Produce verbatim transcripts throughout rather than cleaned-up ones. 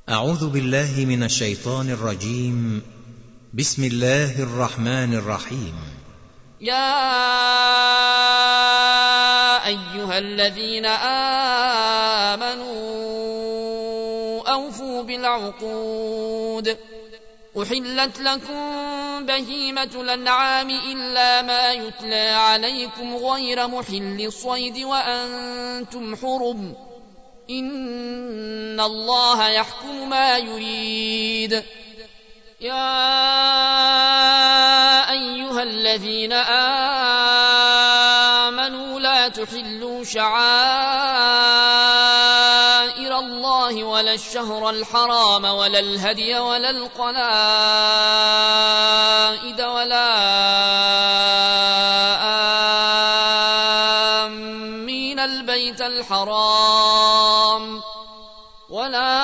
أعوذ بالله من الشيطان الرجيم. بسم الله الرحمن الرحيم. يا أيها الذين آمنوا أوفوا بالعقود. أحلت لكم بهيمة الأنعام إلا ما يتلى عليكم غير محل الصيد وأنتم حرم، إن الله يحكم ما يريد. يا أيها الذين آمنوا لا تحلوا شعائر الله ولا الشهر الحرام ولا الهدي ولا القلائد ولا آمين البيت الحرام ولا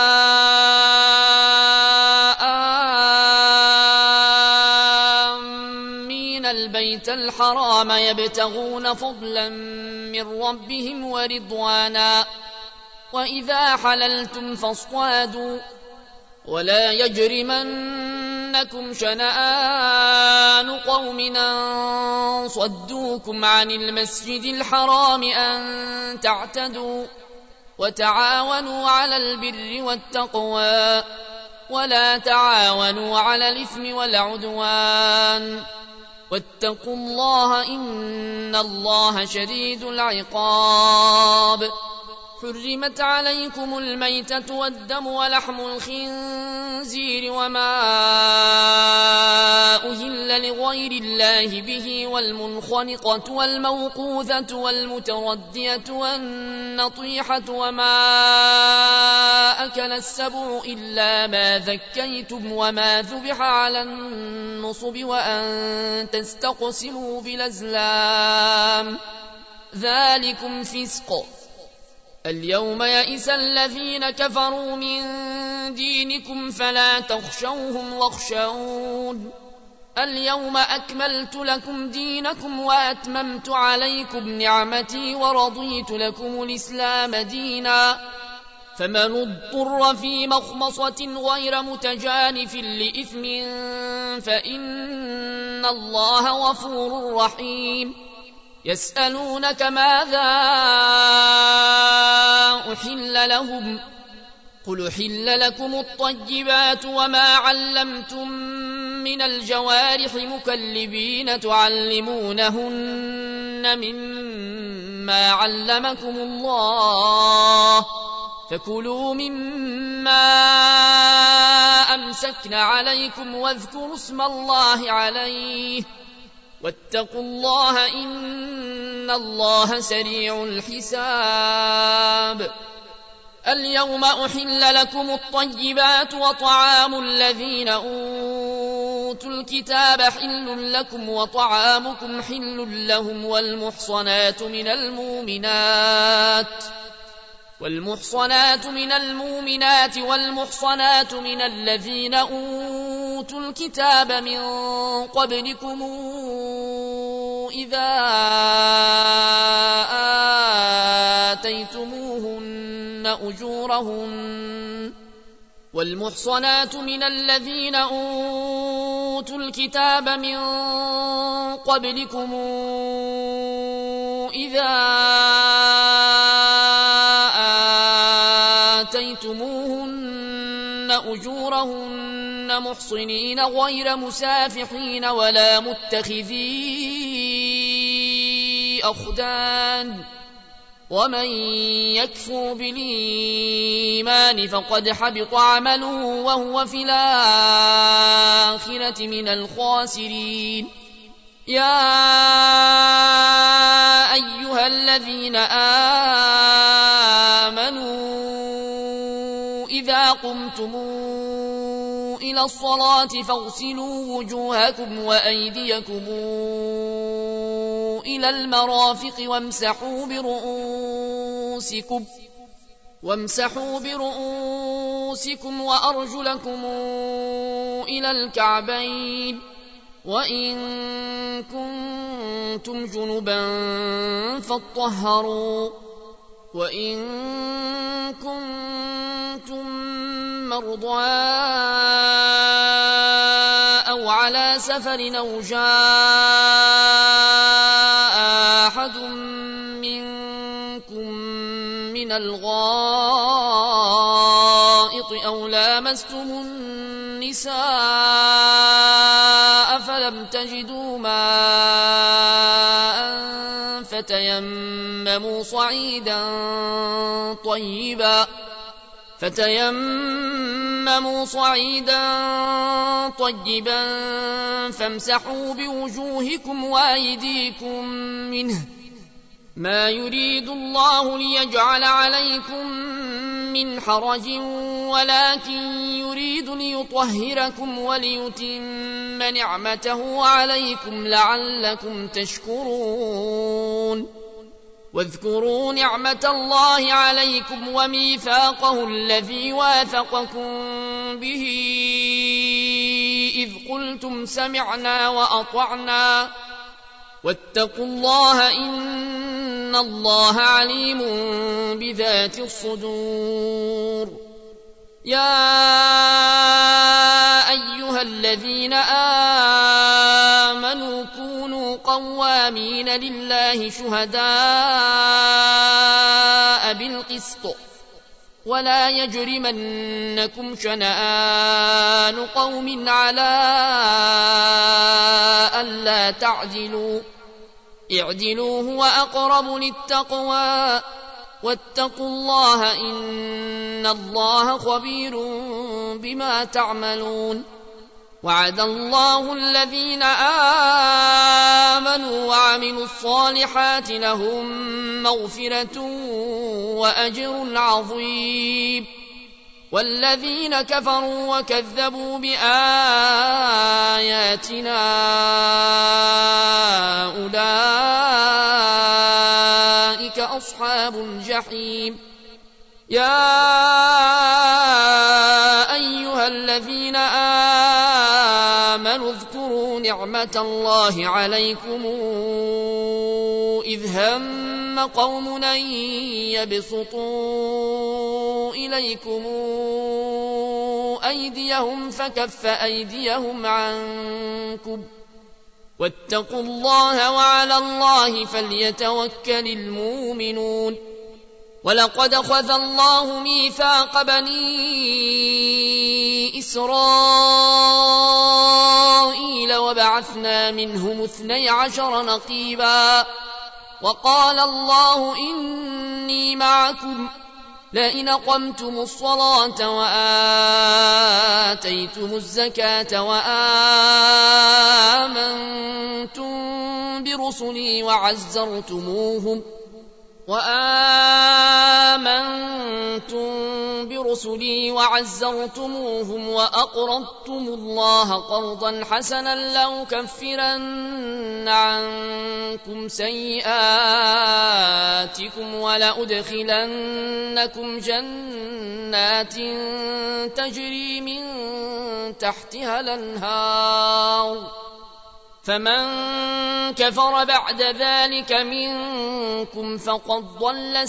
آمين البيت الحرام يبتغون فضلا من ربهم ورضوانا، وإذا حللتم فاصطادوا، ولا يجرمنكم شنآن قوم أن صدوكم عن المسجد الحرام أن تعتدوا، وتعاونوا على البر والتقوى ولا تعاونوا على الإثم والعدوان، واتقوا الله إن الله شديد العقاب. حرمت عليكم الميتة والدم ولحم الخنزير وما أهل لغير الله به والمنخنقة والموقوذة والمتردية والنطيحة وما أكل السبع إلا ما ذكيتم وما ذبح على النصب وأن تستقسموا بالأزلام، ذلكم فسق. اليوم يئس الذين كفروا من دينكم فلا تخشوهم واخشون. اليوم أكملت لكم دينكم وأتممت عليكم نعمتي ورضيت لكم الإسلام دينا، فمن اضطر في مخمصة غير متجانف لإثم فإن الله غفور رحيم. يسألونك ماذا أحل لهم، قل أحل لكم الطيبات وما علمتم من الجوارح مكلبين تعلمونهن مما علمكم الله، فكلوا مما أمسكن عليكم واذكروا اسم الله عليه، واتقوا الله إن الله سريع الحساب. اليوم أحل لكم الطيبات وطعام الذين أوتوا الكتاب حل لكم وطعامكم حل لهم، والمحصنات من المؤمنات والمحصنات من المؤمنات والمحصنات من الذين أوتوا الكتاب من قبلكم إذا آتيتموهن أجورهن والمحصنات من الذين أوتوا الكتاب من قبلكم إذا آتيتموهن أجورهن محصنين غير مسافحين ولا متخذي أخدان، ومن يكفر بالإيمان فقد حبط عمله وهو في الآخرة من الخاسرين. يا أيها الذين آمنوا إذا قمتم إلى الصلاة فاغسلوا وجوهكم وأيديكم إلى المرافق وامسحوا برؤوسكم وامسحوا برؤوسكم وأرجلكم إلى الكعبين، وإن كنتم جنبا فاطهروا، وإن كنتم مرضى أو على سفر أو جاء أحد منكم من الغائط أو لامستم النساء فلم تجدوا ماء فتيمموا صعيدا طيبا فتيمموا صعيدا طيبا فامسحوا بوجوهكم وأيديكم منه ما يريد الله ليجعل عليكم من حرج ولكن يريد ليطهركم وليتم نعمته عليكم لعلكم تشكرون واذكروا نعمة الله عليكم وميثاقه الذي واثقكم به إذ قلتم سمعنا وأطعنا واتقوا الله إن الله عليم بذات الصدور يا أيها الذين آمنوا كونوا قوامين لله شهداء بالقسط ولا يجرمنكم شنآن قوم على ألا تعدلوا اعدلوا هو أقرب للتقوى واتقوا الله إن الله خبير بما تعملون وعد الله الذين آمنوا وعملوا الصالحات لهم مغفرة وأجر عظيم والذين كفروا وكذبوا بآياتنا أولئك أصحاب الجحيم يا أيها الذين آمنوا اذكروا نعمة الله عليكم إذ هم قوم أن يبسطوا إليكم أيديهم فكف أيديهم عنكم واتقوا الله وعلى الله فليتوكل المؤمنون ولقد أخذ الله ميثاق بني إسرائيل وبعثنا منهم اثني عشر نقيبا وقال الله إني معكم لئن أقمتم الصلاة وآتيتم الزكاة وآمنتم برسلي وعزرتموهم وآمنتم برسلي وعزرتموهم وأقرضتم الله قرضا حسنا لأكفرن عنكم سيئاتكم ولأدخلنكم جنات تجري من تحتها الأنهار فمن كفر بعد ذلك منكم فقد ضل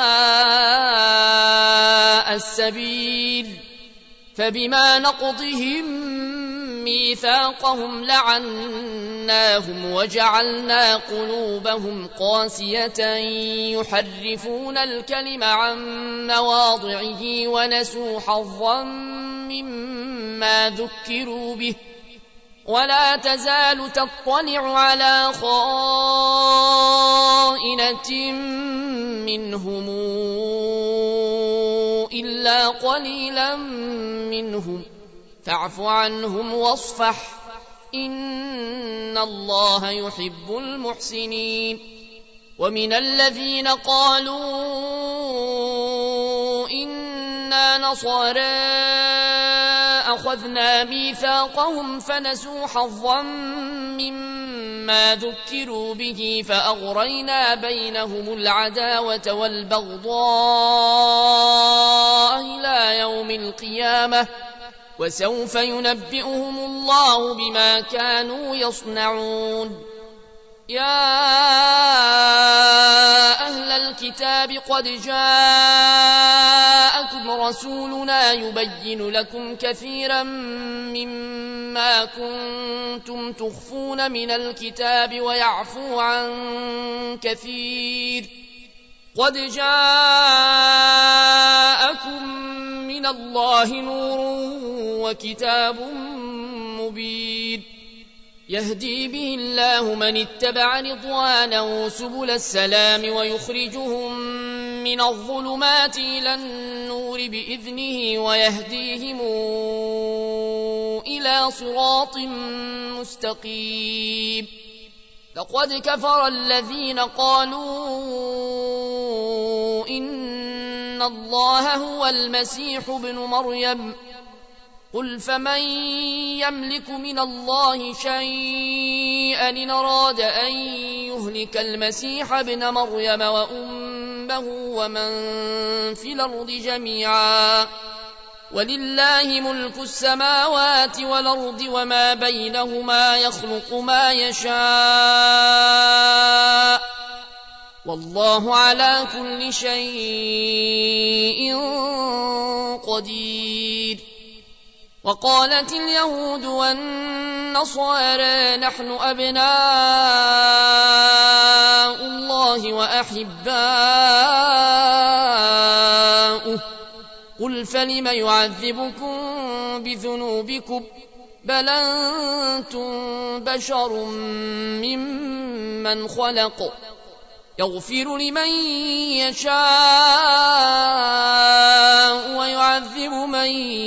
سواء السبيل فبما نقضهم ميثاقهم لعناهم وجعلنا قلوبهم قاسية يحرفون الكلم عن مواضعه ونسوا حظا مما ذكروا به ولا تزال تطلع على خائنة منهم إلا قليلا منهم فاعف عنهم واصفح إن الله يحب المحسنين ومن الذين قالوا إنا نصارى أخذنا ميثاقهم فنسوا حظا مما ذكروا به فأغرينا بينهم العداوة والبغضاء إلى يوم القيامة وسوف ينبئهم الله بما كانوا يصنعون يا أهل الكتاب قد جاءكم رسولنا يبين لكم كثيرا مما كنتم تخفون من الكتاب ويعفو عن كثير. قد جاءكم من الله نور وكتاب مبين يهدي به الله من اتبع رضوانه سبل السلام ويخرجهم من الظلمات إلى النور بإذنه ويهديهم إلى صراط مستقيم. لقد كفر الذين قالوا إن الله هو المسيح ابن مريم قل فمن يملك من الله شيئا إن أراد أن يهلك المسيح ابن مريم وأمه ومن في الأرض جميعا ولله ملك السماوات والأرض وما بينهما يخلق ما يشاء والله على كل شيء قدير. وقالت اليهود والنصارى نحن أبناء الله وأحباؤه قل فلم يعذبكم بذنوبكم بل أنتم بشر ممن خلق يغفر لمن يشاء ويعذب من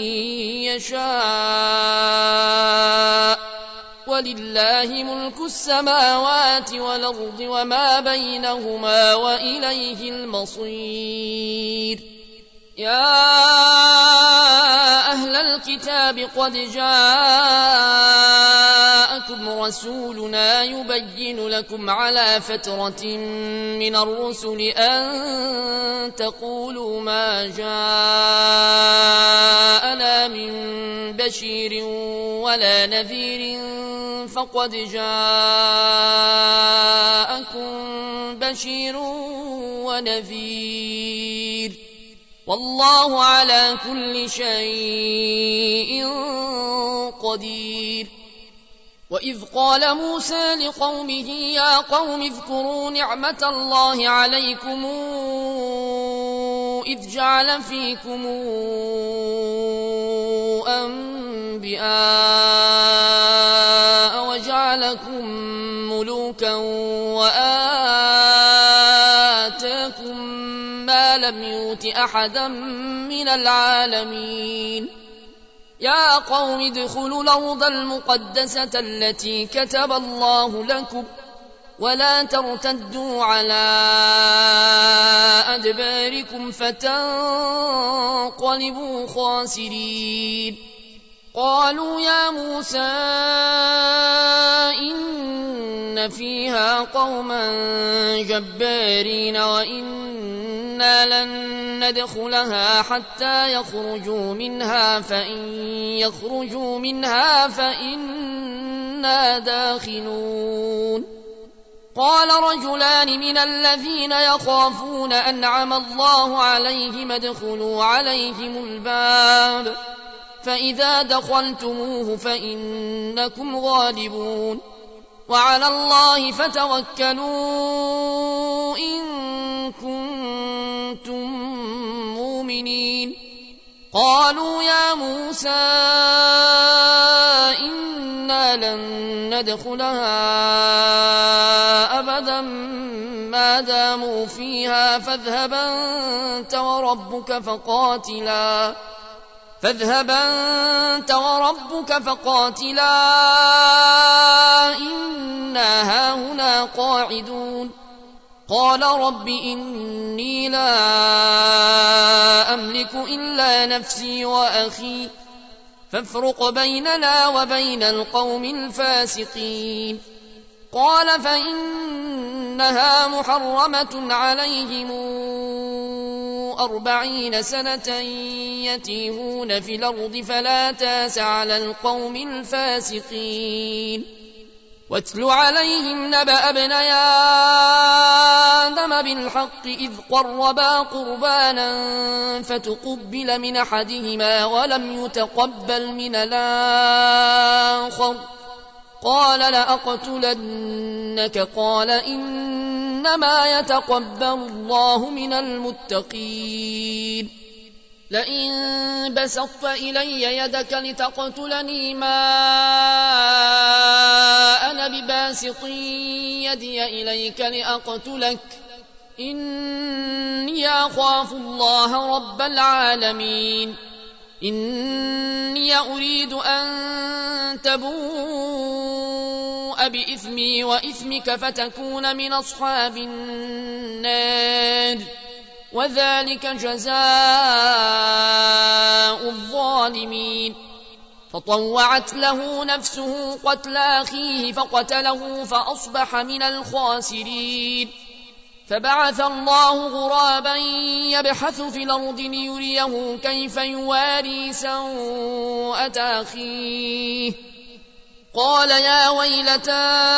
يشاء ولله ملك السماوات والأرض وما بينهما وإليه المصير. يا أهل الكتاب قد جاءكم رسولنا يبين لكم على فترة من الرسل أن تقولوا ما جاءنا من بشير ولا نذير فقد جاءكم بشير ونذير والله على كل شيء قدير. وإذ قال موسى لقومه يا قوم اذكروا نعمة الله عليكم إذ جعل فيكم أنبياء وجعلكم ملوكا وآتاكم ما لم يؤت أحدا من العالمين. يا قوم ادخلوا الأرض المقدسة التي كتب الله لكم ولا ترتدوا على أدباركم فتنقلبوا خاسرين. قالوا يا موسى إن فيها قوما جبارين وإنا لن ندخلها حتى يخرجوا منها فإن يخرجوا منها فإنا داخلون. قال رجلان من الذين يخافون أنعم الله عليهم ادخلوا عليهم الباب فإذا دخلتموه فإنكم غالبون وعلى الله فتوكلوا إن كنتم مؤمنين. قالوا يا موسى إنا لن ندخلها أبدا ما داموا فيها فاذهب أنت وربك فقاتلا فاذهب أنت وربك فقاتلا إنا هاهنا قاعدون. قال رب إني لا أملك إلا نفسي وأخي فافرق بيننا وبين القوم الفاسقين. قال فإنها محرمة عليهم أربعين سنة يتيهون في الأرض فلا تاس على القوم الفاسقين. واتل عليهم نبأ ابني آدم بالحق إذ قربا قربانا فتقبل من أحدهما ولم يتقبل من الآخر قال لأقتلنك قال إنما يتقبل الله من المتقين لئن بسطت إلي يدك لتقتلني ما أنا بباسط يدي إليك لأقتلك إني أخاف الله رب العالمين إني أريد أن تبوء بإثمي وإثمك فتكون من أصحاب النار وذلك جزاء الظالمين فطوعت له نفسه قتل أخيه فقتله فأصبح من الخاسرين فبعث الله غرابا يبحث في الأرض ليريه كيف يواري سوءة أخيه قال يا ويلتى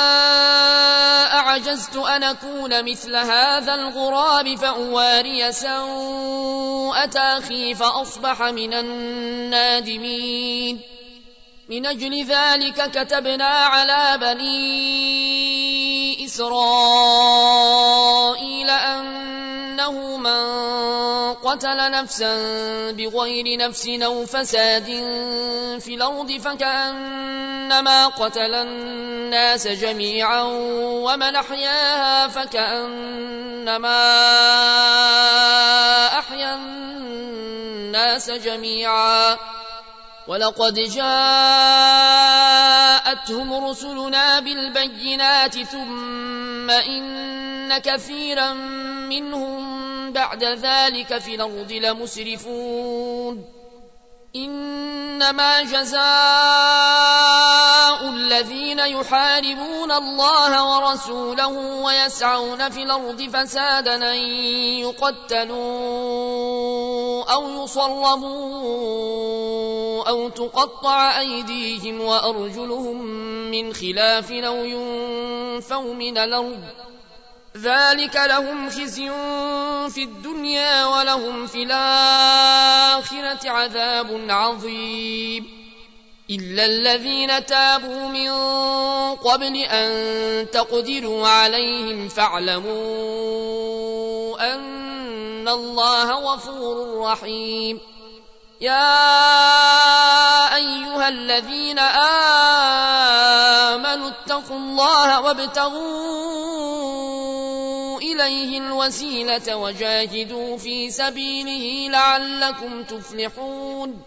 أعجزت أن أكون مثل هذا الغراب فأواري سوءة أخي فأصبح من النادمين من أجل ذلك كتبنا على بني إسرائيل أنه من قتل نفسا بغير نفس أو فساد في الأرض فكأنما قتل الناس جميعا ومن أحياها فكأنما أحيا الناس جميعا ولقد جاءتهم رسلنا بالبينات ثم إن كثيرا منهم بعد ذلك في الأرض لمسرفون إنما جزاء الذين يحاربون الله ورسوله ويسعون في الأرض فسادا أن يقتلوا أو يصلبوا أو تقطع أيديهم وأرجلهم من خلاف أو ينفوا من الأرض ذلك لهم خزي في الدنيا ولهم في الآخرة عذاب عظيم إلا الذين تابوا من قبل أن تقدروا عليهم فاعلموا أن الله غفور رحيم يا أيها الذين آمنوا اتقوا الله وابتغوا إليه الوسيلة وجاهدوا في سبيله لعلكم تفلحون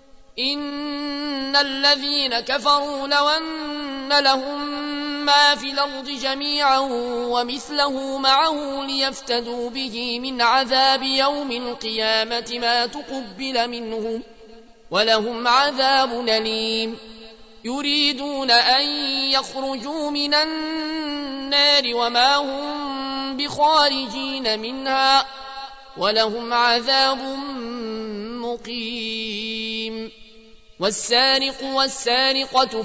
إن الذين كفروا لو أن لهم ما في الأرض جميعا ومثله معه ليفتدوا به من عذاب يوم القيامة ما تقبل منهم ولهم عذاب أليم يريدون أن يخرجوا من النار وما هم بخارجين منها ولهم عذاب مقيم والسارق والسارقة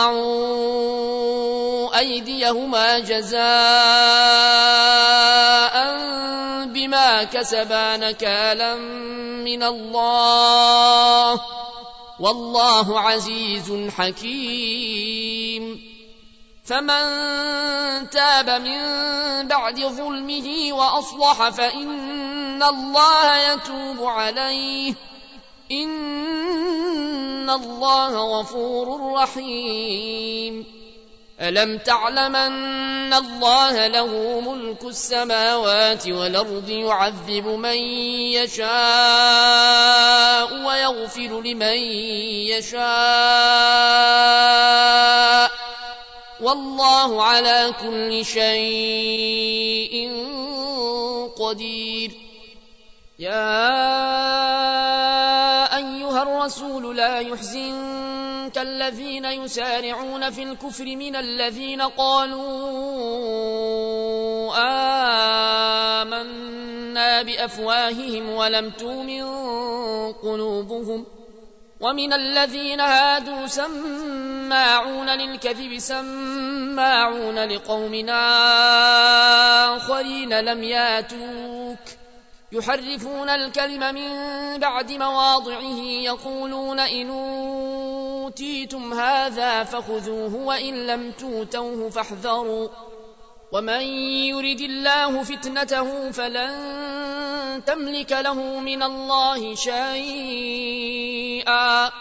فاقطعوا أيديهما جزاء بما كسبا نكالا من الله والله عزيز حكيم فمن تاب من بعد ظلمه وأصلح فإن الله يتوب عليه إن الله غفور رحيم ألم تعلم أن الله له ملك السماوات والأرض يعذب من يشاء ويغفر لمن يشاء والله على كل شيء قدير يا أيها الرسول لا يحزنك الذين يسارعون في الكفر من الذين قالوا آمنا بأفواههم ولم تؤمن قلوبهم ومن الذين هادوا سماعون للكذب سماعون لقوم آخرين لم ياتوك يحرفون الكلم من بعد مواضعه يقولون إن أوتيتم هذا فخذوه وإن لم توتوه فاحذروا ومن يرد الله فتنته فلن تملك له من الله شيئا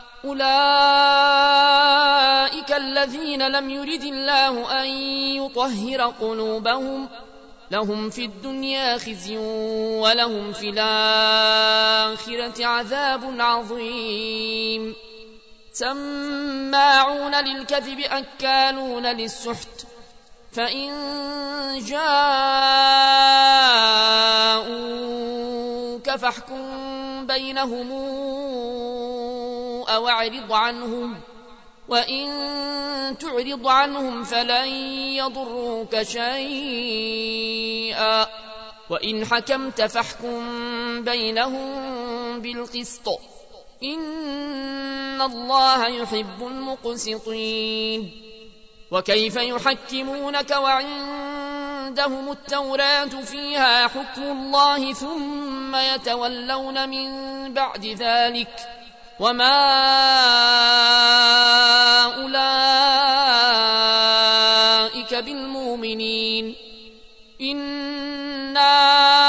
أولئك الذين لم يرد الله أن يطهر قلوبهم لهم في الدنيا خزي ولهم في الآخرة عذاب عظيم سماعون للكذب أكالون للسحت فإن جاءوك فاحكم بينهم أو اعرض عنهم وإن تعرض عنهم فلن يضروك شيئا وإن حكمت فاحكم بينهم بالقسط إن الله يحب المقسطين وكيف يحكمونك وعندهم التوراة فيها حكم الله ثم يتولون من بعد ذلك وما أولئك بالمؤمنين إنا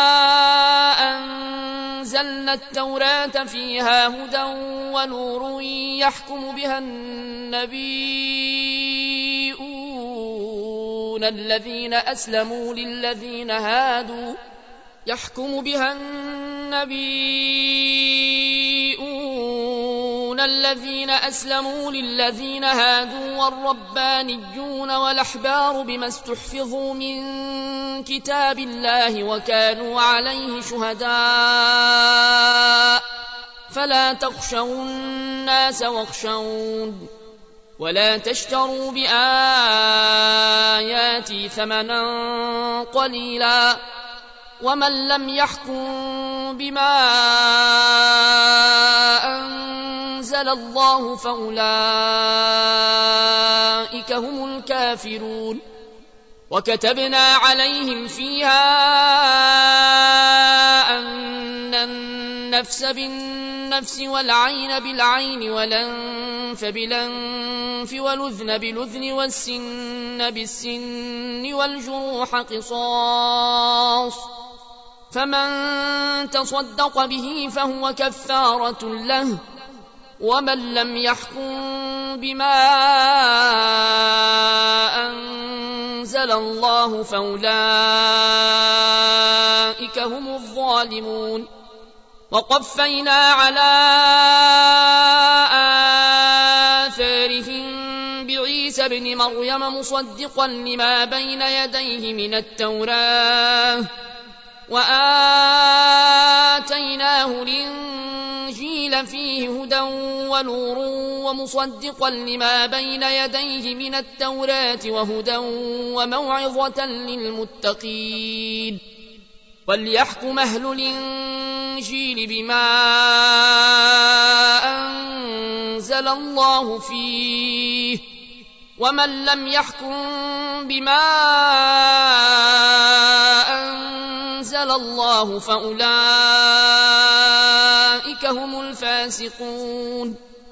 أنزلنا التوراة فيها هدى ونور يحكم بها النبيون الذين أسلموا للذين هادوا يحكم بها النبيون الذين أسلموا للذين هادوا والربانيون والأحبار بما استحفظوا من كتاب الله وكانوا عليه شهداء فلا تخشوا الناس واخشون ولا تشتروا بآياتي ثمنا قليلا ومن لم يحكم بما أنزل الله فأولئك هم الكافرون وكتبنا عليهم فيها أن النفس بالنفس والعين بالعين والأنف بالأنف والأذن بالأذن والسن بالسن والجروح قصاص فمن تصدق به فهو كفارة له ومن لم يحكم بما أنزل الله فأولئك هم الظالمون وقفينا على آثارهم بعيسى ابن مريم مصدقا لما بين يديه من التوراة وآتيناه الإنجيل فيه هدى ونور ومصدقا لما بين يديه من التوراة وهدى وموعظة للمتقين وليحكم أهل الإنجيل بما أنزل الله فيه ومن لم يحكم بما أنزل الله فأولئك هم الفاسقون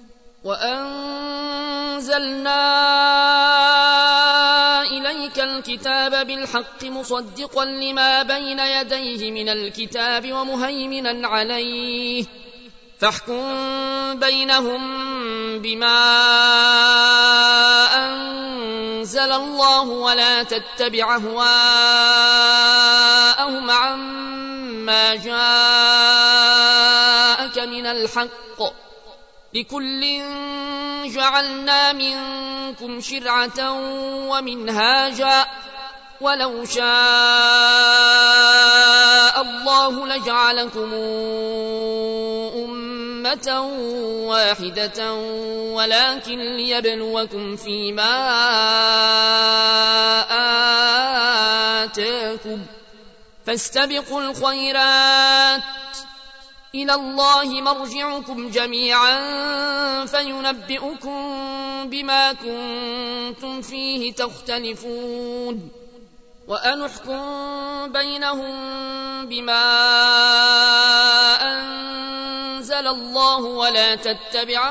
وأنزلنا إليك الكتاب بالحق مصدقا لما بين يديه من الكتاب ومهيمنا عليه فاحكم بينهم بما أنزل الله ولا تتبع أهواءهم عما جاءك من الحق لكل جعلنا منكم شرعة ومنهاجا ولو شاء الله لجعلكم أمة واحدة ولكن ليبلوكم فيما آتاكم فاستبقوا الخيرات إلى الله مرجعكم جميعا فينبئكم بما كنتم فيه تختلفون وأن احكم بينهم بما أنزل الله ولا تتبع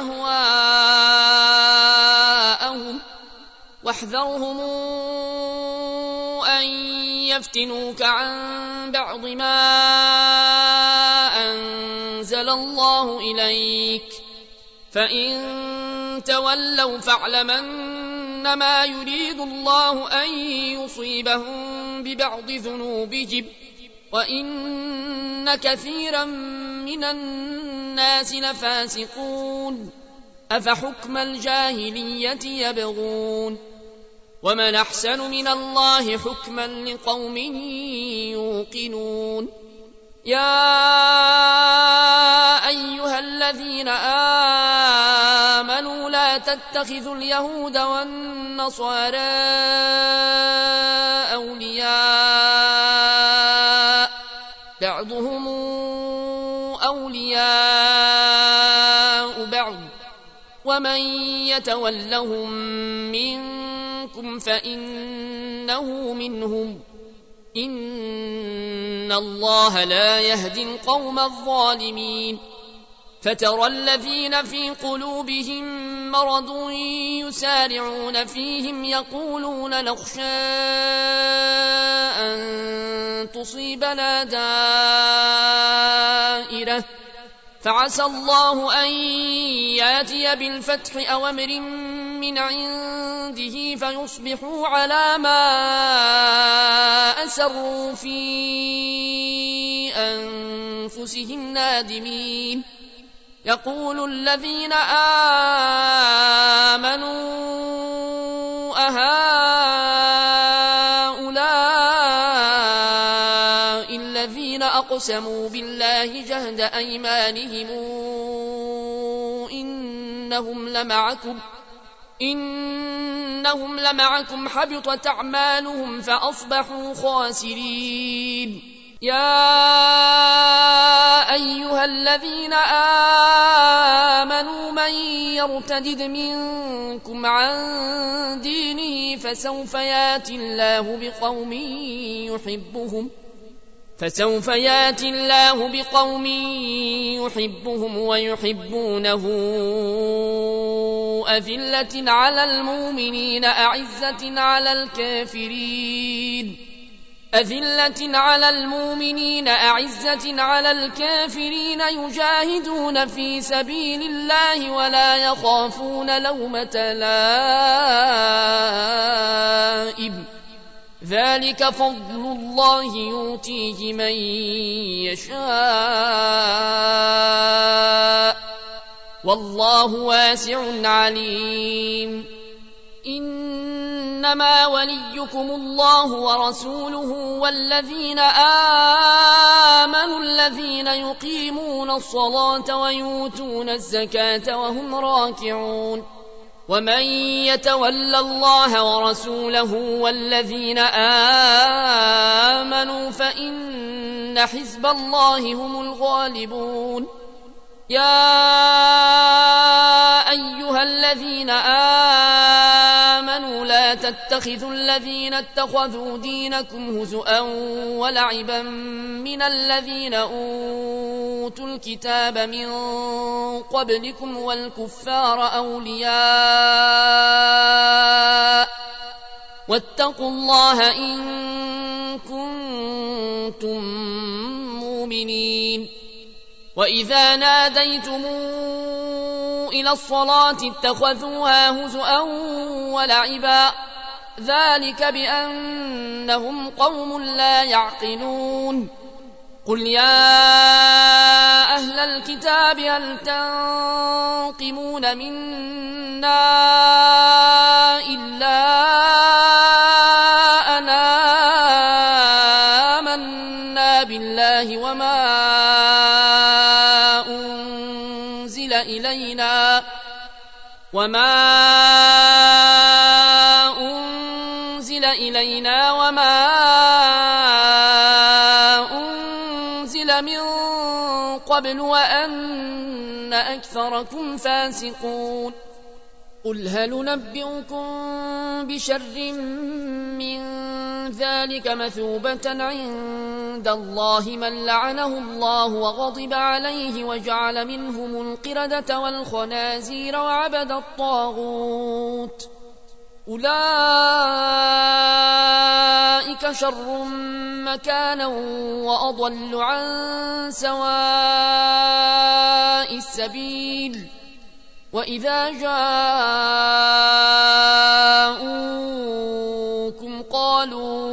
أهواءهم واحذرهم أن يفتنوك عن بعض ما أنزل الله إليك فإن تولوا فاعلم أنما يريد الله أن يصيبهم ببعض ذنوبهم وإن كثيرا من الناس لفاسقون أفحكم الجاهلية يبغون ومن أحسن من الله حكما لقوم يوقنون يا أيها الذين آمنوا لا تتخذوا اليهود والنصارى أولياء بعضهم أولياء بعض ومن يتولهم منكم فإنه منهم إن الله لا يهدي القوم الظالمين فترى الذين في قلوبهم مرض يسارعون فيهم يقولون نخشى أن تصيبنا دائرة فعسى الله أن ياتي بالفتح أو أمر من عنده فيصبحوا على ما أسروا في أنفسهم نادمين يقول الذين آمنوا أهؤلاء الذين أقسموا بالله جهد أيمانهم إنهم لمعكم إنهم لمعكم حبطت أعمالهم فأصبحوا خاسرين يا أيها الذين آمنوا من يرتدد منكم عن دينه فسوف ياتي الله بقوم يحبهم فسوف ياتي الله بقوم يحبهم ويحبونه أذلة على المؤمنين أعزة على الكافرين أذلة على المؤمنين أعزة على الكافرين يجاهدون في سبيل الله ولا يخافون لومة لائم ذلك فضل الله يؤتيه من يشاء والله واسع عليم إنما وليكم الله ورسوله والذين آمنوا الذين يقيمون الصلاة ويؤتون الزكاة وهم راكعون ومن يتول الله ورسوله والذين آمنوا فإن حزب الله هم الغالبون يا أيها الذين آمنوا لا تتخذوا الذين اتخذوا دينكم هزؤا ولعبا من الذين أوتوا الكتاب من قبلكم والكفار أولياء واتقوا الله إن كنتم مؤمنين وإذا ناديتم إلى الصلاة اتخذوها هزؤا ولعبا ذلك بأنهم قوم لا يعقلون قل يا أهل الكتاب هل تنقمون منا إلا أن آمنا بالله وما أنزل إلينا وما أنزل إلينا وما أنزل من قبل وأن أكثركم فاسقون قل هل ننبئكم بشر من ذلك مثوبة عند الله من لعنه الله وغضب عليه وجعل منهم القردة والخنازير وعبد الطاغوت أولئك شر مكانا وأضل عن سواء السبيل وإذا جاءوكم قالوا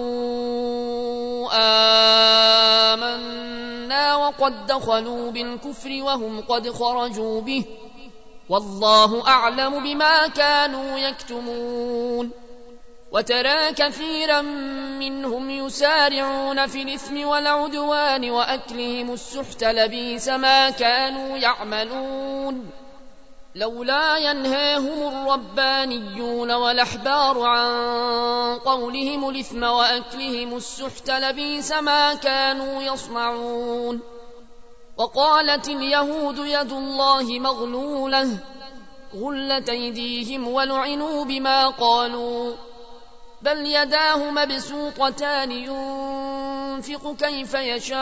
آمنا وقد دخلوا بالكفر وهم قد خرجوا به والله أعلم بما كانوا يكتمون وترى كثيرا منهم يسارعون في الإثم والعدوان وأكلهم السحت لبئس ما كانوا يعملون لولا ينهاهم الربانيون والأحبار عن قولهم الإثم وأكلهم السحت لبئس ما كانوا يصنعون وقالت اليهود يد الله مغلولة غلت أيديهم ولعنوا بما قالوا بل يداه مبسوطتان ينفق كيف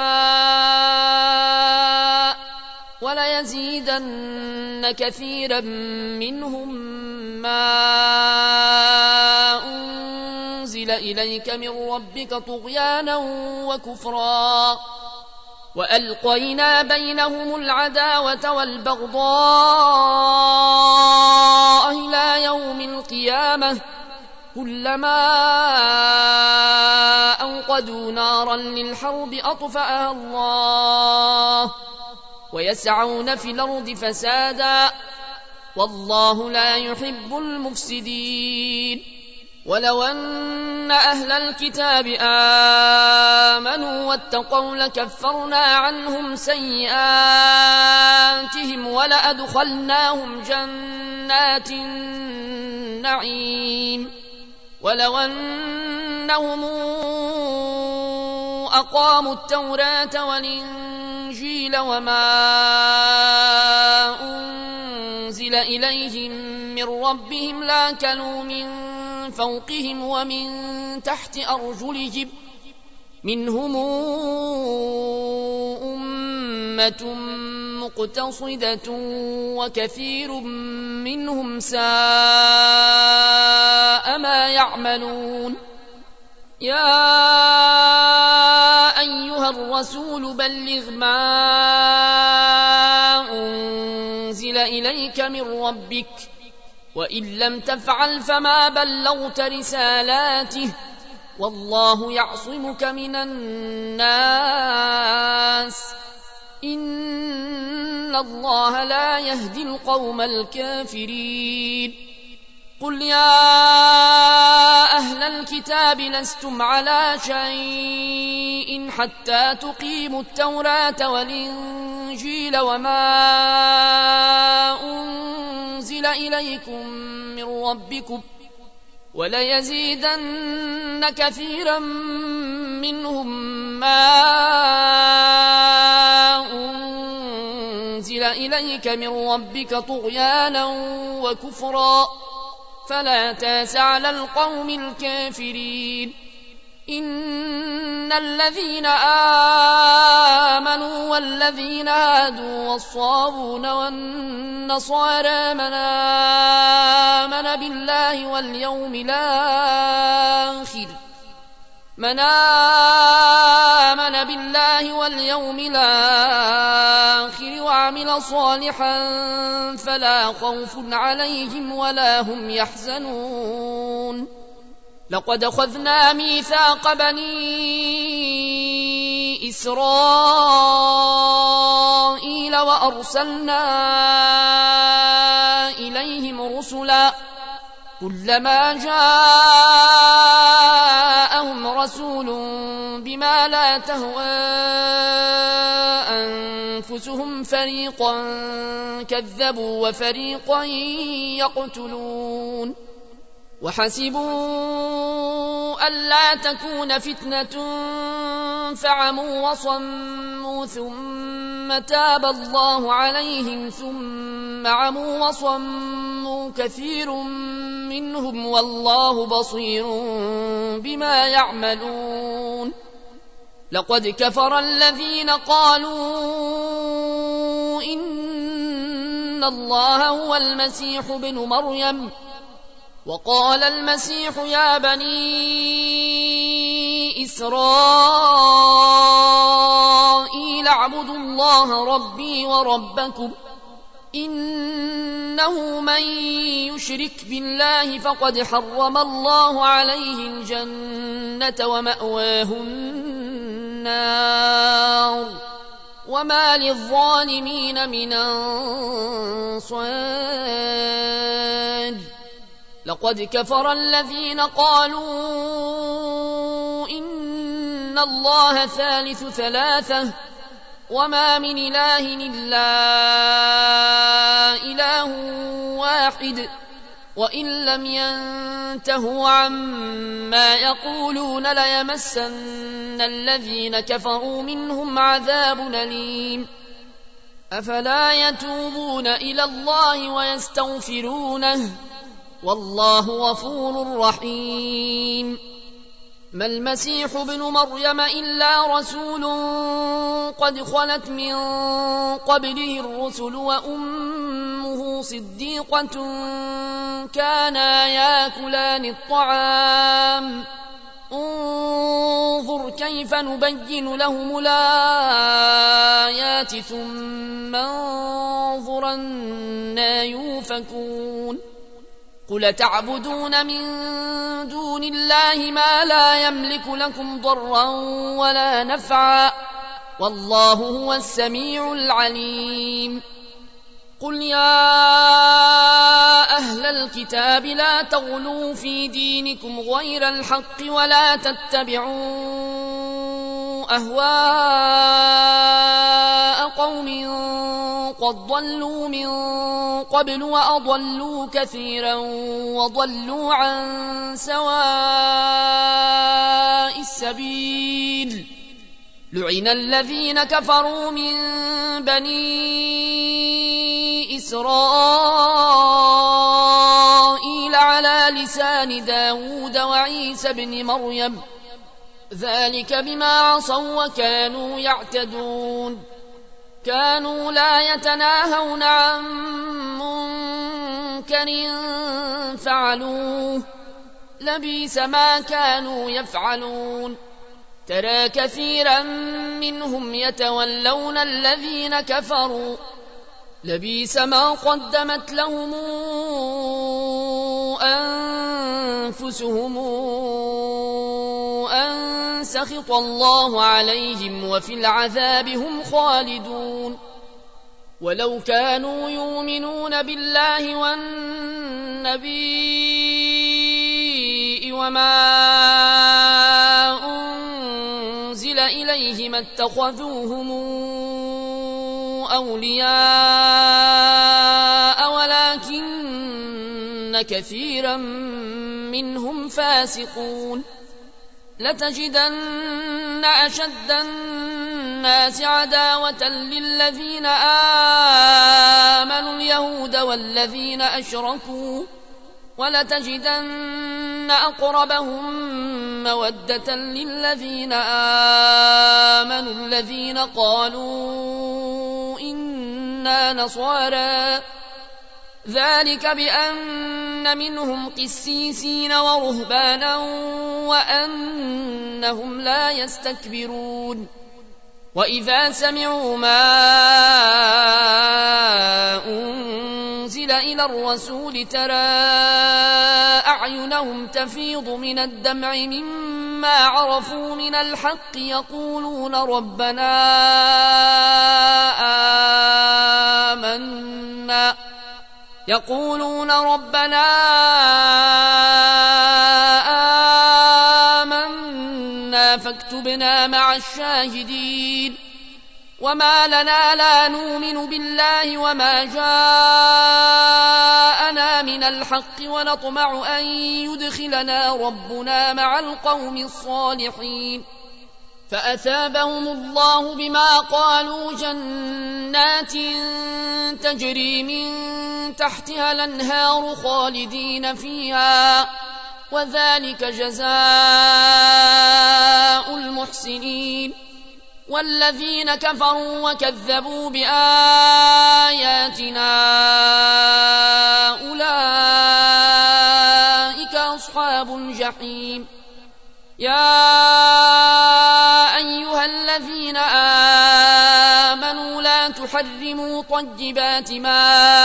يشاء وليزيدن كثيرا منهم ما أنزل إليك من ربك طغيانا وكفرا وألقينا بينهم العداوة والبغضاء إلى يوم القيامة كلما أوقدوا نارا للحرب أطفأها الله ويسعون في الأرض فسادا والله لا يحب المفسدين ولو أن أهل الكتاب آمنوا واتقوا لكفرنا عنهم سيئاتهم ولأدخلناهم جنات النعيم ولو أنهم أقاموا التوراة والإنجيل وما أنزل إليهم من ربهم لاكلوا من فوقهم ومن تحت أرجلهم منهم أمة مقتصدة وكثير منهم ساء ما يعملون يا أيها الرسول بلغ ما أنزل إليك من ربك وإن لم تفعل فما بلغت رسالاته والله يعصمك من الناس إن الله لا يهدي القوم الكافرين قل يا أهل الكتاب لستم على شيء حتى تقيموا التوراة والإنجيل وما أنزل إليكم من ربكم وليزيدن كثيرا منهم ما أنزل إليك من ربك طغيانا وكفرا فلا تاس على القوم الكافرين إن الذين آمنوا والذين هادوا والصابون والنصارى من آمن بالله واليوم الآخر من آمن بالله واليوم الآخر وعمل صالحا فلا خوف عليهم ولا هم يحزنون لقد أخذنا ميثاق بني إسرائيل وأرسلنا إليهم رسلا كلما جاءهم رسول بما لا تهوى أنفسهم فريقا كذبوا وفريقا يقتلون وحسبوا ألا تكون فتنة فعموا وصموا ثم ثم تاب الله عليهم ثم عموا وصموا كثير منهم والله بصير بما يعملون. لقد كفر الذين قالوا إن الله هو المسيح ابن مريم وقال المسيح يا بني إسرائيل اعبدوا الله ربي وربكم إنه من يشرك بالله فقد حرم الله عليه الجنة ومأواه النار وما للظالمين من أنصار. لقد كفر الذين قالوا إن الله ثالث ثلاثة وما من إله إلا إله واحد وإن لم ينتهوا عما يقولون ليمسن الذين كفروا منهم عذاب أليم. أفلا يتوبون إلى الله ويستغفرونه والله غفور رحيم. ما المسيح ابن مريم إلا رسول قد خلت من قبله الرسل وأمه صديقة كانا ياكلان الطعام انظر كيف نبين لهم الآيات ثم انظر أنى يؤفكون. قل تعبدون من دون الله ما لا يملك لكم ضرا ولا نفعا والله هو السميع العليم. قل يا أهل الكتاب لا تغلوا في دينكم غير الحق ولا تتبعوا أهواء قوم قد ضلوا من قبل وأضلوا كثيرا وضلوا عن سواء السبيل. لعن الذين كفروا من بني إسرائيل على لسان داود وعيسى بن مريم ذلك بما عصوا وكانوا يعتدون. كانوا لا يتناهون عن منكر فعلوه لبئس ما كانوا يفعلون. ترى كثيرا منهم يتولون الذين كفروا لبئس ما قدمت لهم أنفسهم أن سخط الله عليهم وفي العذاب هم خالدون. ولو كانوا يؤمنون بالله والنبي وما أنزل إليه ما اتخذوهم أولياء ولكن كثيرا منهم فاسقون. لتجدن أشد الناس عداوة للذين آمنوا اليهود والذين أشركوا ولتجدن أقربهم مودة للذين آمنوا الذين قالوا إنا نصارى ذلك بأن منهم قسيسين ورهبانا وأنهم لا يستكبرون. وإذا سمعوا ما أنزل إلى الرسول ترى أعينهم تفيض من الدمع مما عرفوا من الحق يقولون ربنا آمنا يقولون ربنا آمنا فاكتبنا مع الشاهدين. وما لنا لا نؤمن بالله وما جاءنا من الحق ونطمع أن يدخلنا ربنا مع القوم الصالحين. فأثابهم الله بما قالوا جنات تجري من تحتها الأنهار خالدين فيها، وذلك جزاء المحسنين. والذين كفروا وكذبوا بآياتنا أولئك أصحاب الجحيم. يا أيها الذين آمنوا لا تحرموا طيبات ما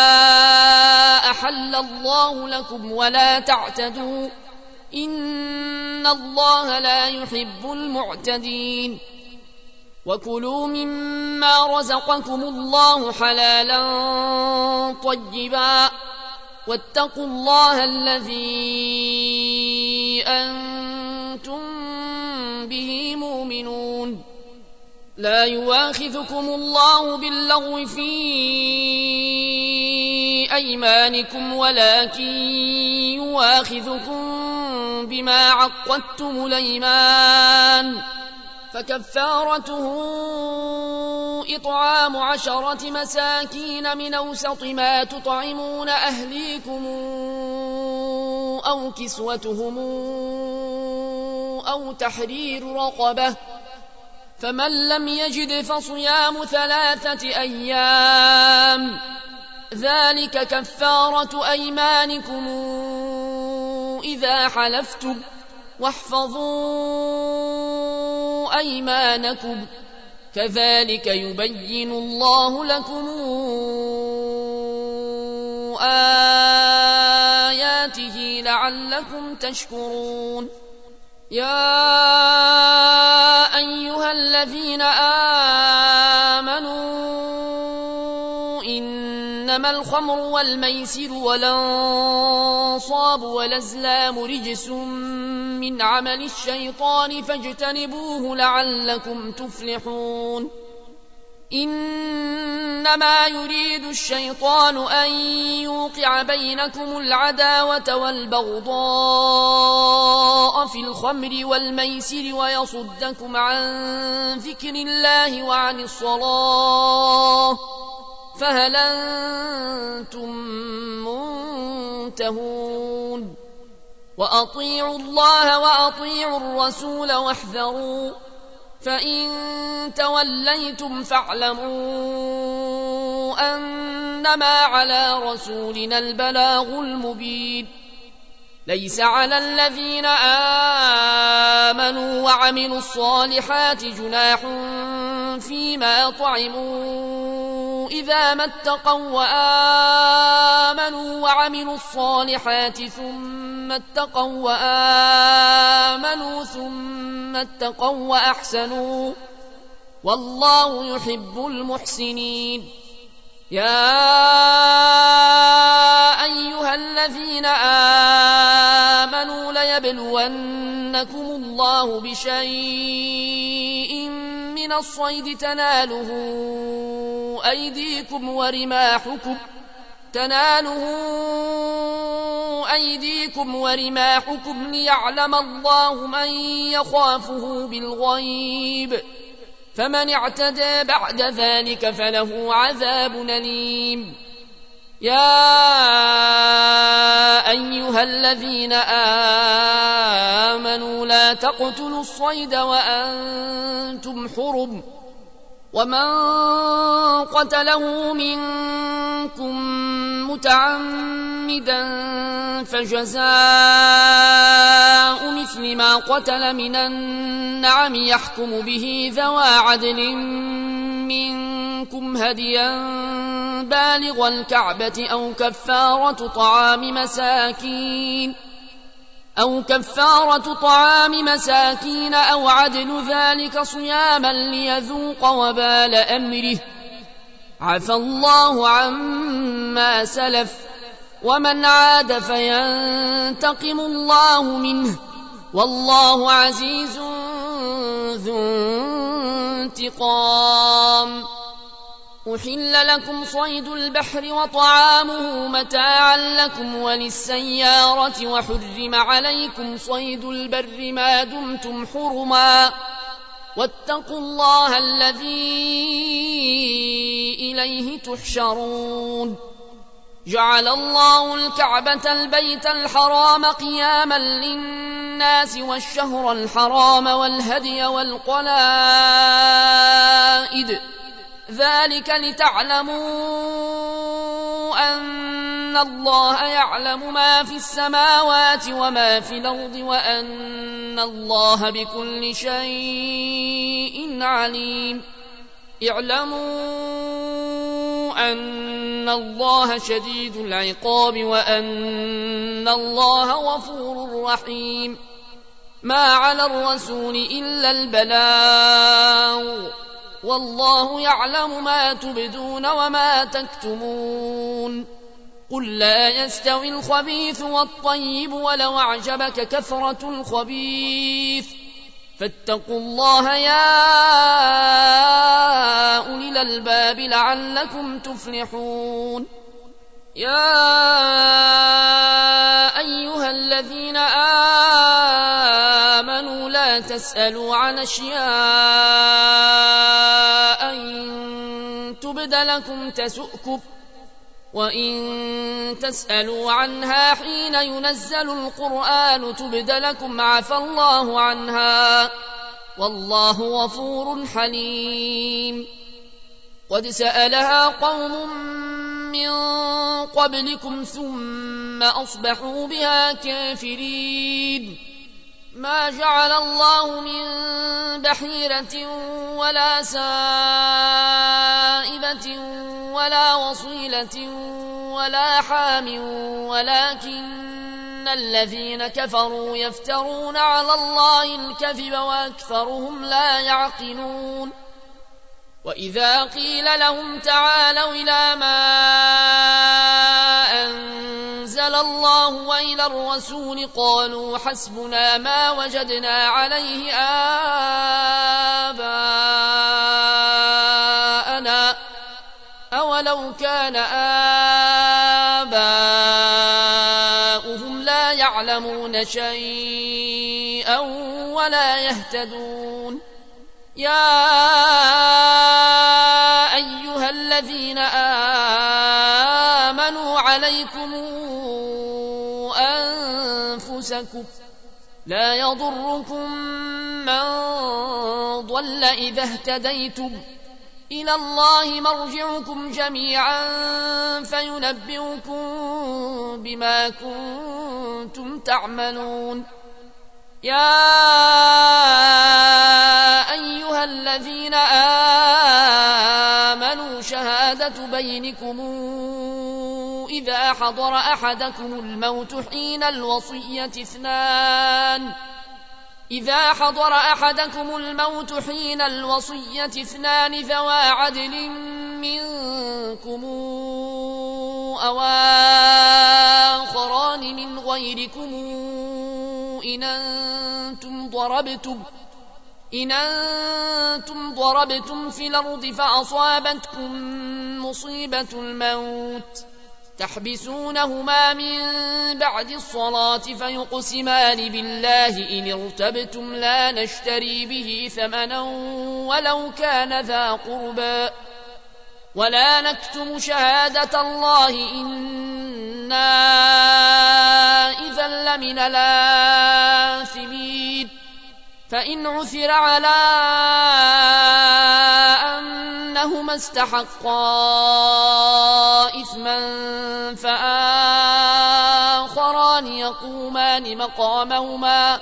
أحل الله لكم ولا تعتدوا إن الله لا يحب المعتدين. وكلوا مما رزقكم الله حلالا طيبا واتقوا الله الذي أنتم به مؤمنون. لا يؤاخذكم الله باللغو في أيمانكم ولكن يؤاخذكم بما عقدتم الأيمان، فكفارته إطعام عشرة مساكين من أوسط ما تطعمون أهليكم أو كسوتهم أو تحرير رقبة، فمن لم يجد فصيام ثلاثة أيام، ذلك كفارة أيمانكم إذا حلفتم، واحفظوا أيمانكم، كذلك يبين الله لكم آياته لعلكم تشكرون. يا أيها الذين آمنوا إنما الخمر والميسر والأنصاب والأزلام رجس من عمل الشيطان فاجتنبوه لعلكم تفلحون. إنما يريد الشيطان أن يوقع بينكم العداوة والبغضاء في الخمر والميسر ويصدكم عن ذكر الله وعن الصلاة، فهل أنتم منتهون؟ وأطيعوا الله وأطيعوا الرسول واحذروا، فإن توليتم فاعلموا أنما على رسولنا البلاغ المبين. ليس على الذين آمنوا وعملوا الصالحات جناح فيما طعموا إذا ما اتقوا وآمنوا وعملوا الصالحات ثم اتقوا وآمنوا ثم اتقوا وأحسنوا، والله يحب المحسنين. يا أيها الذين آمنوا ليبلونكم الله بشيء من الصيد تناله أيديكم ورماحكم تناله أيديكم ورماحكم ليعلم الله من يخافه بالغيب، فمن اعتدى بعد ذلك فله عذاب أليم. يا أيها الذين آمنوا لا تقتلوا الصيد وأنتم حرم، ومن قتله منكم متعمدا فجزاء مثل ما قتل من النعم يحكم به ذوى عدل منكم هديا بالغ الكعبة أو كفارة طعام مساكين أو كفارة طعام مساكين أو عدل ذلك صياما ليذوق وبال أمره، عفى الله عما سلف، ومن عاد فينتقم الله منه، والله عزيز ذو انتقام. أحل لكم صيد البحر وطعامه متاعا لكم وللسيارة، وحرم عليكم صيد البر ما دمتم حرما، واتقوا الله الذي إليه تحشرون. جعل الله الكعبة البيت الحرام قياما للناس والشهر الحرام والهدي والقلائد، ذلك لتعلموا أن الله يعلم ما في السماوات وما في الأرض وأن الله بكل شيء عليم. اعلموا أن الله شديد العقاب وأن الله غفور رحيم. ما على الرسول إلا البلاغ، والله يعلم ما تبدون وما تكتمون. قل لا يستوي الخبيث والطيب ولو أعجبك كثرة الخبيث، فاتقوا الله يا أولي الألباب لعلكم تفلحون. يا أيها الذين آمنوا لا تسألوا عن أشياء إن تبد لكم تسؤكم، وإن تسألوا عنها حين ينزل القرآن تبد لكم عفى الله عنها، والله غفور حليم. قد سألها قوم من قبلكم ثم أصبحوا بها كافرين. ما جعل الله من بحيرة ولا سائبة ولا وصيلة ولا حام، ولكن الذين كفروا يفترون على الله الكذب وأكثرهم لا يعقلون. وإذا قيل لهم تعالوا إلى ما أنزل الله وإلى الرسول قالوا حسبنا ما وجدنا عليه آباءنا أولو كان آباؤهم لا يعلمون شيئا ولا يهتدون. يا أيها الذين آمنوا عليكم أنفسكم لا يضركم من ضل إذا اهتديتم، إلى الله مرجعكم جميعا فينبئكم بما كنتم تعملون. يا أيها الذين آمنوا شهادة بينكم إذا حضر أحدكم الموت حين الوصية اثنان إذا حضر أحدكم الموت حين الوصية اثنان ذوى عدل منكم أو آخران من غيركم إن أنتم ضربتم إن أنتم ضربتم في الأرض فأصابتكم مصيبة الموت تحبسونهما من بعد الصلاة فيقسمان بالله إن ارتبتم لا نشتري به ثمنا ولو كان ذا قربى ولا نكتم شهادة الله إنا إذا لمن الآثمين. فإن عثر على أنهما استحقا إثما فآخران يقومان مقامهما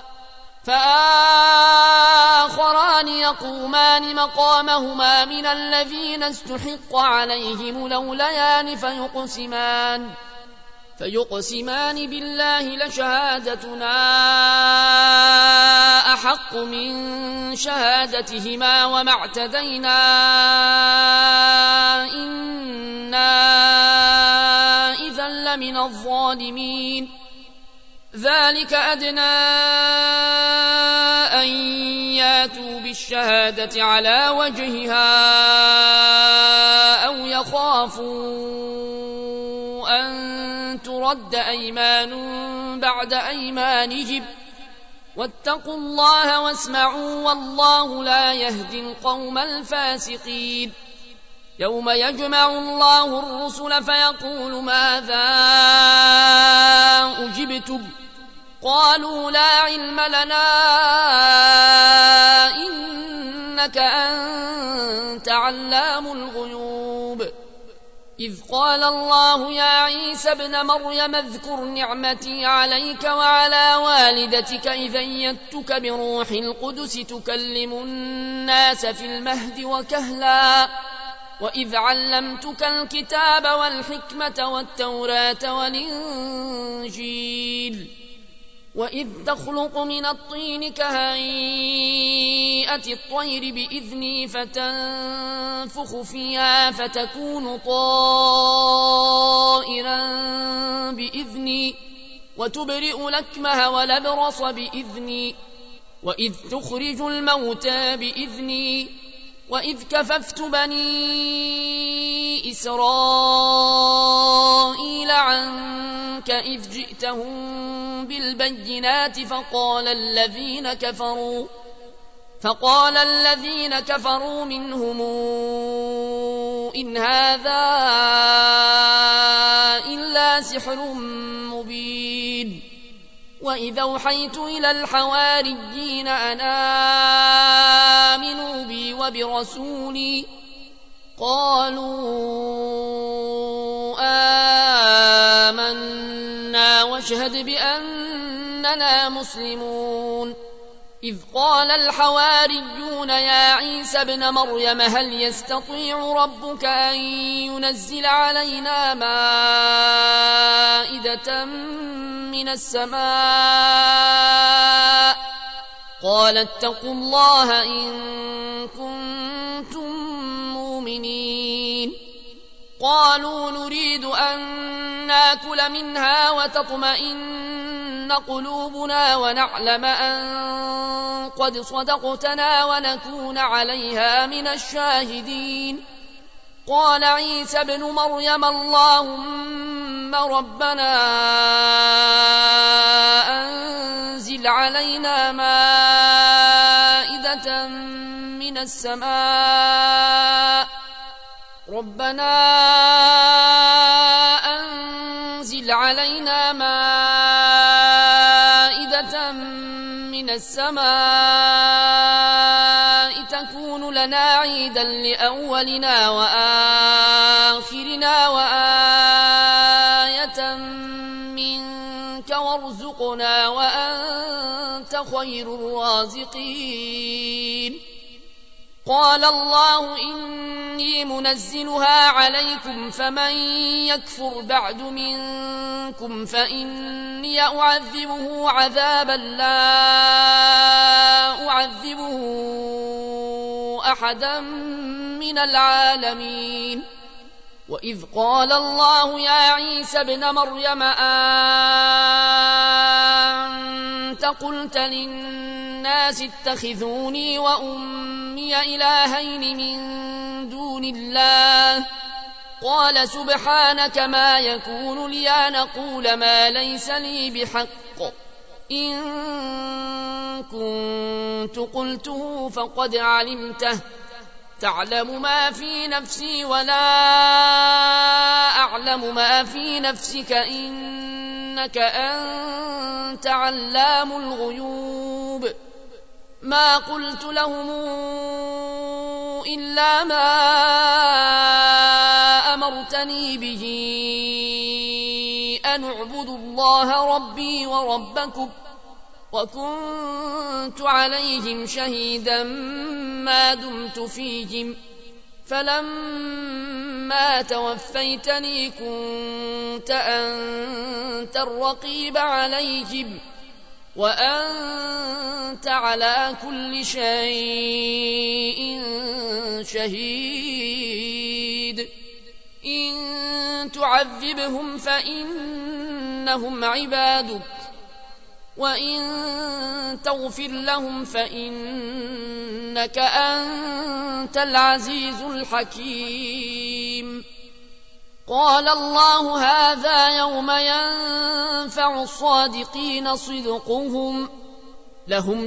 فآخران يقومان مقامهما من الذين استحق عليهم الأوليان فيقسمان فيقسمان بالله لشهادتنا أحق من شهادتهما وما اعتدينا إنا إذا لمن الظالمين. ذلك أدنى أن ياتوا بالشهادة على وجهها أو يخافوا أن ترد أيمان بعد أيمانهم واتقوا الله واسمعوا والله لا يهدي القوم الفاسقين. يوم يجمع الله الرسل فيقول ماذا أجبتم قالوا لا علم لنا إنك أنت علام الغيوب. إذ قال الله يا عيسى ابن مريم اذكر نعمتي عليك وعلى والدتك إذ أيدتك بروح القدس تكلم الناس في المهد وكهلا وإذ علمتك الكتاب والحكمة والتوراة والإنجيل وإذ تخلق من الطين كهيئة الطير بإذني فتنفخ فيها فتكون طائرا بإذني وتبرئ الأكمه والأبرص بإذني وإذ تخرج الموتى بإذني وإذ كففت بني إسرائيل عنك إذ جئتهم بالبينات فقال الذين كفروا فقال الذين كفروا منهم إن هذا إلا سحر مبين. وإذا أوحيت إلى الحواريين أن آمنوا بي وبرسولي قالوا آمنا واشهد بأننا مسلمون. إذ قال الحواريون يا عيسى ابن مريم هل يستطيع ربك أن ينزل علينا مائدة من السماء قال اتقوا الله إن كنتم مؤمنين. قالوا نريد أن ناكل منها وتطمئن قلوبنا ونعلم أن قد صدقتنا ونكون عليها من الشاهدين. قال عيسى ابن مريم اللهم ربنا أنزل علينا مائدة من السماء ربنا أنزل علينا مائدة من السماء تكون لنا عيدا لأولنا وآخرنا وآية منك وارزقنا وأنت خير الرازقين. قال الله إني منزلها عليكم فمن يكفر بعد منكم فإني أعذبه عذابا لا أعذبه أحدا من العالمين. وإذ قال الله يا عيسى ابن مريم أنت قلت للناس اتخذوني وأمي إلهين من دون الله قال سبحانك ما يكون لي أن أقول ما ليس لي بحق إن كنت قلته فقد علمته تعلم ما في نفسي ولا أعلم ما في نفسك إنك أنت علام الغيوب. ما قلت لهم إلا ما أمرتني به أن اعبدوا الله ربي وربكم وكنت عليهم شهيدا ما دمت فيهم فلما توفيتني كنت أنت الرقيب عليهم وأنت على كل شيء شهيد. إن تعذبهم فإنهم عبادك وإن تغفر لهم فإنك أنت العزيز الحكيم. قال الله هذا يوم ينفع الصادقين صدقهم لهم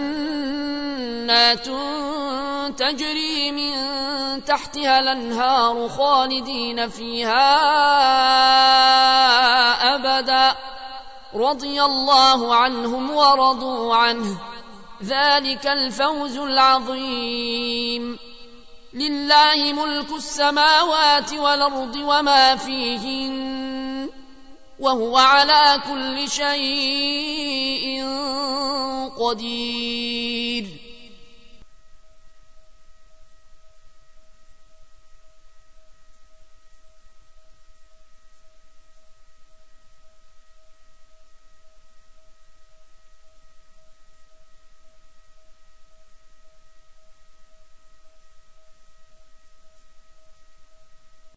جنات تجري من تحتها الأنهار خالدين فيها أبدا رضي الله عنهم ورضوا عنه ذلك الفوز العظيم. لله ملك السماوات والأرض وما فيهن وهو على كل شيء قدير.